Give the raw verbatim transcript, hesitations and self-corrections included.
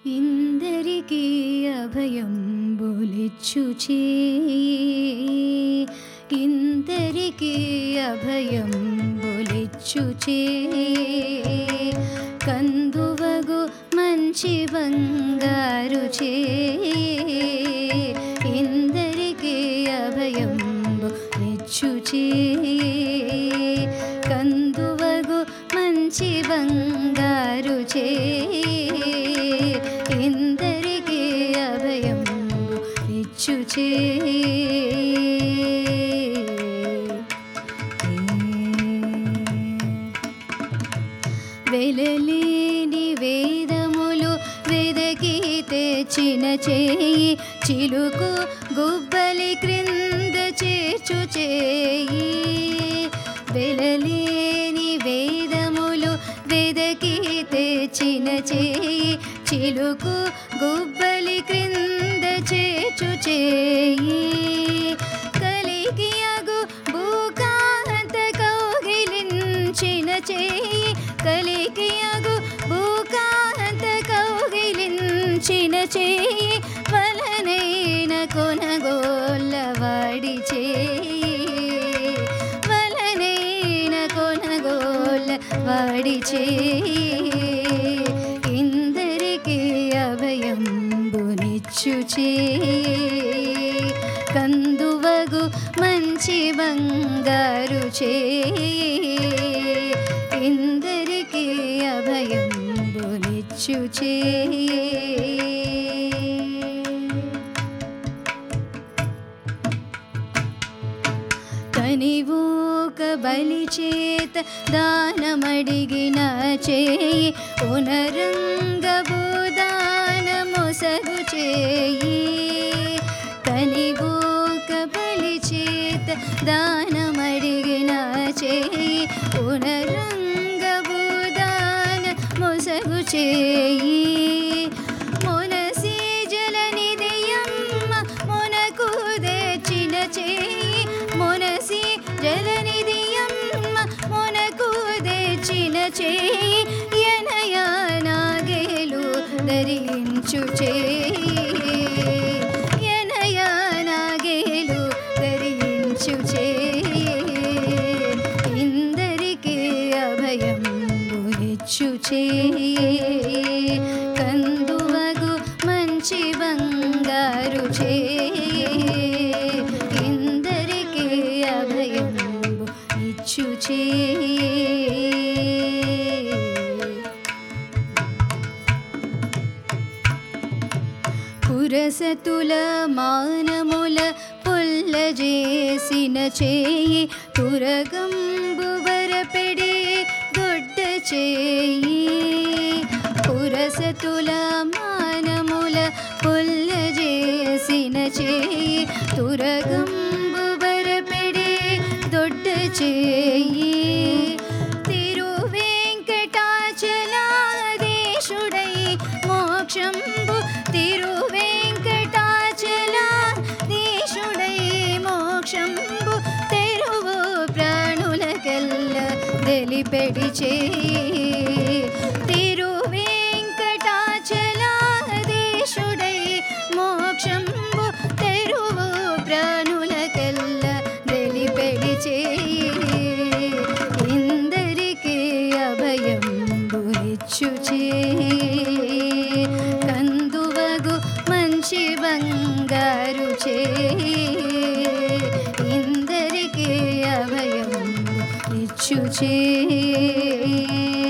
ఇందరికీ అభయంబులిచ్చు చేయి, ఇందరికీ అభయంబులిచ్చు చేయి, కందువగు మంచి బంగారు చేయి, ఇందరికీ అభయంబులిచ్చు చేయి, కందువగు మంచి బంగారు చేయి, ఇందరికీ అభయంబులిచ్చు చేయి. వెలలేని వేదములు వెదకి తెచ్చిన చేయి, చిలుకు గుబ్బలి క్రింద చేర్చు చేయి, వెలలేని వేదములు వెదకి తెచ్చిన చేయి, చిలుకు గుబ్బలి క్రింద చేర్చు చేయి, కలిగియగు భూకాంత కౌగిలించిన చేయి, కలిగియగు భూకాంత కౌగిలించిన చేయి, వలనైన కొనగోళ్ళ వాడి చేయి, వలనైన కొనగోళ్ళ వాడి చేయి, ఇందరికీ అభయంబునిచ్చు చేయి, కందువగు మంచి బంగారు చేయి, ఇందరికీ అభయంబునిచ్చు చేయి. కనివూక బలి చేత దానమడిగిన చేయి, ఉనరంగభూ దానమొసగు చేయి, కనివూక బలి చేత దానమడిగిన చేయి, ఉనరంగభూ దానమొసగు చేయి, మొనసి జలనిధియమ్మ మొనకు తెచ్చిన చేయి, మొనసి జలనిధియమ్మ మొనకు తెచ్చిన చేయి, యనయా నాగేలు ధరించు చేయి, యనయా నాగేలు ధరించు చేయి, ఇందరికీ అభయంబునిచ్చు చేయి, కందువగు మంచి బంగారు చేయి, ఇందరికీ అభయంబునిచ్చు చేయి. పురసతుల మానముల పుల్ల చేసిన చేయి, తురగంబు వరపెడి దొడ్డ చేయి, పురసతుల మానముల పుల్ల చేసిన చేయి, తురగంబు వరపెడి దొడ్డ చేయి, తిరువేంకటాచలాధీశుడై మోక్షంబు, తిరువేంకటాచలాధీశుడై మోక్షంబు, తెరువు ప్రాణులకెల్ల తెలిపెడి చేయి, తిరువేంకటాచలాధీశుడై మోక్షంబు, తెరువు ప్రాణులకెల్ల తెలిపెడి చేయి, ఇందరికీ అభయంబునిచ్చు చేయి, కందువగు మంచి బంగారు చేయి, ఇందరికీ అభయంబునిచ్చు చేయి.